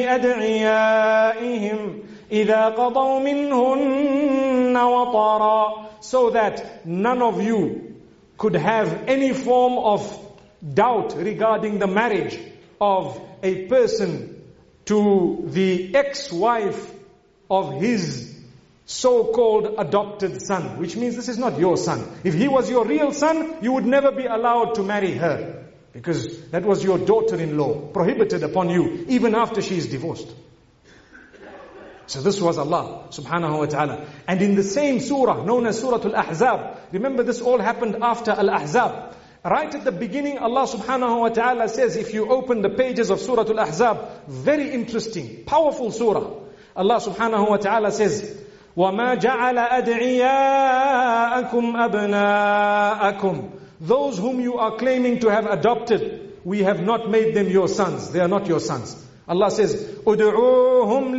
أدعيائهم إذا قضوا منهن وطرا. So that none of you could have any form of doubt regarding the marriage of a person to the ex-wife of his so-called adopted son, which means this is not your son. If he was your real son, you would never be allowed to marry her, because that was your daughter-in-law, prohibited upon you, even after she is divorced. So this was Allah subhanahu wa ta'ala. And in the same surah, known as Surah Al-Ahzab, remember this all happened after Al-Ahzab. Right at the beginning, Allah subhanahu wa ta'ala says, if you open the pages of Surah Al-Ahzab, very interesting, powerful surah. Allah subhanahu wa ta'ala says, وَمَا جَعَلَ أَدْعِيَاءَكُمْ أَبْنَاءَكُمْ. Those whom you are claiming to have adopted, we have not made them your sons. They are not your sons. Allah says, أُدْعُوهُمْ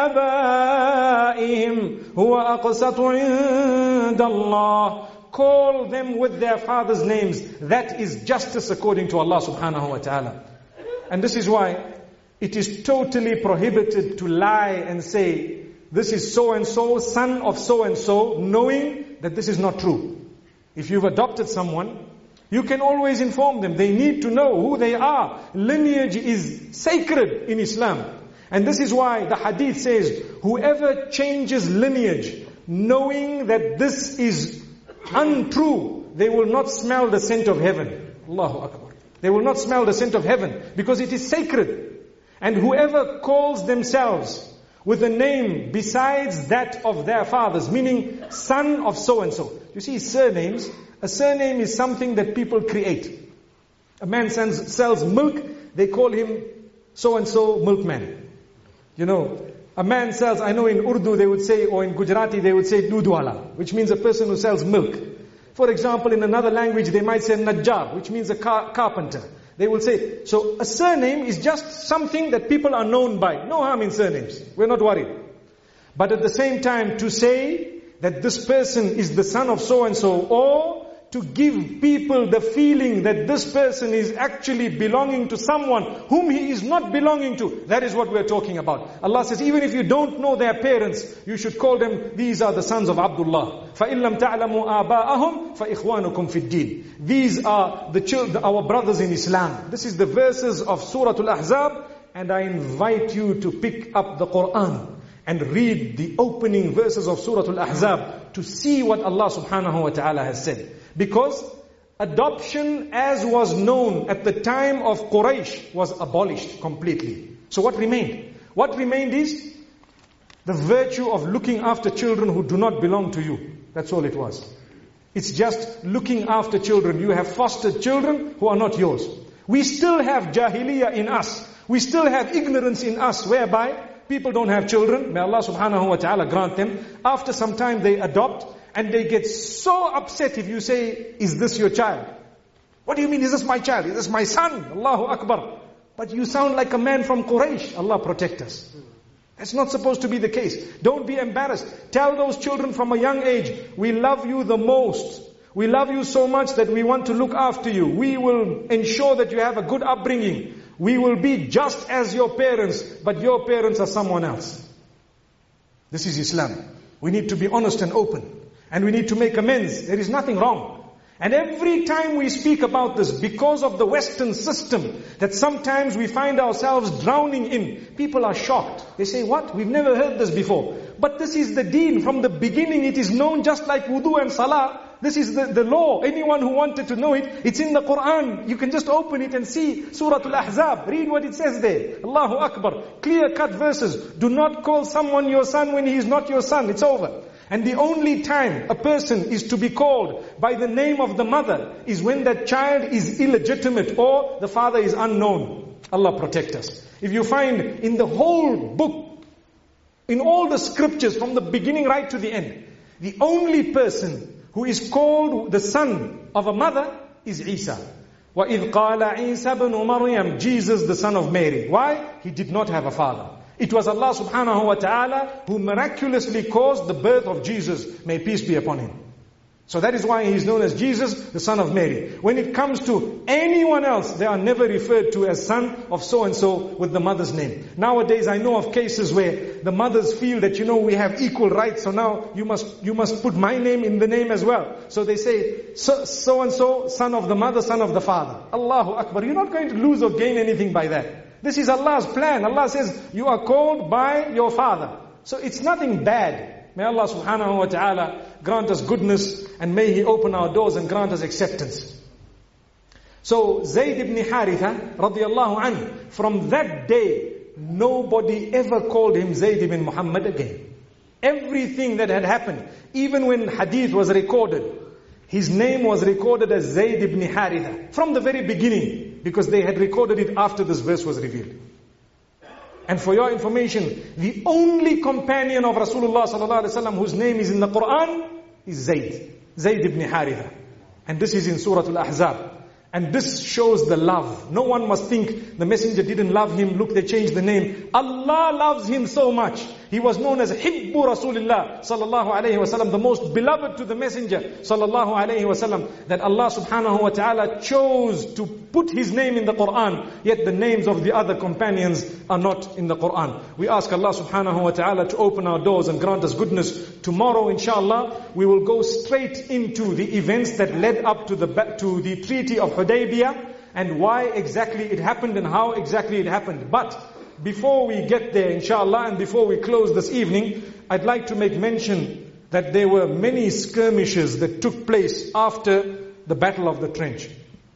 لِآبَائِهِمْ هُوَ أَقْسَطُ عِنْدَ اللَّهِ. Call them with their fathers' names. That is justice according to Allah subhanahu wa ta'ala. And this is why it is totally prohibited to lie and say, this is so-and-so, son of so-and-so, knowing that this is not true. If you've adopted someone, you can always inform them. They need to know who they are. Lineage is sacred in Islam. And this is why the hadith says, whoever changes lineage, knowing that this is untrue, they will not smell the scent of heaven. Allahu Akbar. They will not smell the scent of heaven, because it is sacred. And whoever calls themselves with a name besides that of their fathers, meaning son of so-and-so. You see, surnames, a surname is something that people create. A man sells milk, they call him so-and-so milkman. You know, a man sells, I know in Urdu they would say, or in Gujarati they would say dudwala, which means a person who sells milk. For example, in another language they might say najjar, which means a carpenter. They will say, so a surname is just something that people are known by. No harm in surnames. We're not worried. But at the same time, to say that this person is the son of so-and-so, or to give people the feeling that this person is actually belonging to someone whom he is not belonging to, that is what we're talking about. Allah says, even if you don't know their parents, you should call them, these are the sons of Abdullah. فَإِن لَمْ تَعْلَمُوا آبَاءَهُمْ فَإِخْوَانُكُمْ فِي الدِّينِ. These are the children, our brothers in Islam. This is the verses of Surah Al-Ahzab, and I invite you to pick up the Quran and read the opening verses of Surah Al-Ahzab to see what Allah subhanahu wa ta'ala has said. Because adoption as was known at the time of Quraysh was abolished completely. So what remained? What remained is the virtue of looking after children who do not belong to you. That's all it was. It's just looking after children. You have fostered children who are not yours. We still have jahiliyyah in us. We still have ignorance in us, whereby people don't have children. May Allah subhanahu wa ta'ala grant them. After some time they adopt, and they get so upset if you say, is this your child? What do you mean, is this my child? Is this my son? Allahu Akbar. But you sound like a man from Quraysh. Allah protect us. That's not supposed to be the case. Don't be embarrassed. Tell those children from a young age, we love you the most. We love you so much that we want to look after you. We will ensure that you have a good upbringing. We will be just as your parents, but your parents are someone else. This is Islam. We need to be honest and open. And we need to make amends. There is nothing wrong. And every time we speak about this, because of the Western system, that sometimes we find ourselves drowning in, people are shocked. They say, what? We've never heard this before. But this is the deen. From the beginning it is known just like wudu and salah. This is the law. Anyone who wanted to know it, it's in the Quran. You can just open it and see Surah Al-Ahzab. Read what it says there. Allahu Akbar. Clear-cut verses. Do not call someone your son when he is not your son. It's over. And the only time a person is to be called by the name of the mother is when that child is illegitimate or the father is unknown. Allah protect us. If you find in the whole book In all the scriptures, from the beginning right to the end, the only person who is called the son of a mother is Isa. وَإِذْ قَالَ عِيسَى بْنُ مَرْيَمَ, Jesus the son of Mary. Why? He did not have a father. It was Allah subhanahu wa ta'ala who miraculously caused the birth of Jesus. May peace be upon him. So that is why he is known as Jesus, the son of Mary. When it comes to anyone else, they are never referred to as son of so-and-so with the mother's name. Nowadays, I know of cases where the mothers feel that, we have equal rights, so now you must put my name in the name as well. So they say, so-and-so, son of the mother, son of the father. Allahu Akbar. You're not going to lose or gain anything by that. This is Allah's plan. Allah says, you are called by your father. So it's nothing bad. May Allah subhanahu wa ta'ala grant us goodness, and may He open our doors and grant us acceptance. So Zayd ibn Haritha radiyallahu anhu, from that day, nobody ever called him Zayd ibn Muhammad again. Everything that had happened, even when hadith was recorded, his name was recorded as Zayd ibn Haritha from the very beginning, because they had recorded it after this verse was revealed. And for your information, the only companion of Rasulullah sallallahu alaihi wasallam whose name is in the Quran is Zayd ibn Haritha. And this is in Surah Al-Ahzab. And this shows the love. No one must think the messenger didn't love him. Look, they changed the name. Allah loves him so much. He was known as Hibbu Rasulullah sallallahu alayhi wasallam, the most beloved to the messenger sallallahu alayhi wasallam, that Allah subhanahu wa ta'ala chose to put his name in the Quran, yet the names of the other companions are not in the Quran. We ask Allah subhanahu wa ta'ala to open our doors and grant us goodness. Tomorrow, inshallah, we will go straight into the events that led up to the Treaty of Hudaybiyah, and why exactly it happened and how exactly it happened. But before we get there, inshallah, and before we close this evening, I'd like to make mention that there were many skirmishes that took place after the Battle of the Trench.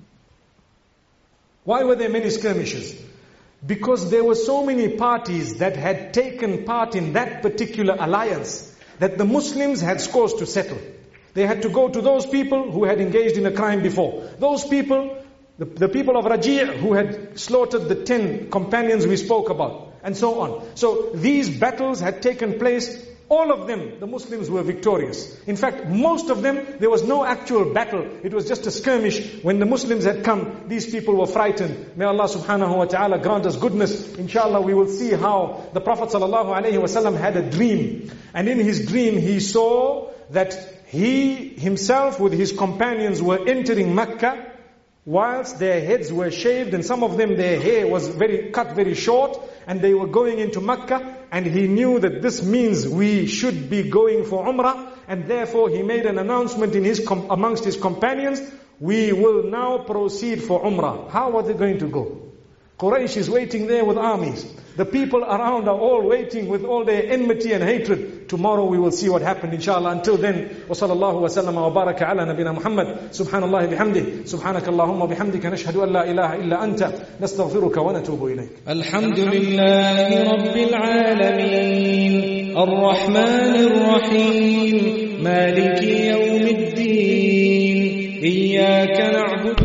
Why were there many skirmishes? Because there were so many parties that had taken part in that particular alliance that the Muslims had scores to settle. They had to go to those people who had engaged in a crime before. Those people, the people of Raji' who had slaughtered the 10 companions we spoke about, and so on. So these battles had taken place. All of them, the Muslims were victorious. In fact, most of them, there was no actual battle. It was just a skirmish. When the Muslims had come, these people were frightened. May Allah subhanahu wa ta'ala grant us goodness. Inshallah, we will see how the Prophet sallallahu alaihi wasallam had a dream. And in his dream, he saw that he himself with his companions were entering Mecca, whilst their heads were shaved, and some of them their hair was cut very short, and they were going into Mecca, and he knew that this means we should be going for Umrah, and therefore he made an announcement amongst his companions, we will now proceed for Umrah. How are they going to go? Quraysh is waiting there with armies. The people around are all waiting with all their enmity and hatred. Tomorrow we will see what happened, inshallah. Until then, wa sallallahu wa sallama wa baraka ala nabina Muhammad. Subhanallah bihamdih. Subhanakallahumma bihamdika nashhadu an la ilaha illa anta. Nastaghfiruka wa natubu ilayk. Alhamdulillahi rabbil alameen. Ar-Rahmanir Rahim. Maliki yawmiddin. Iyyaka na'budu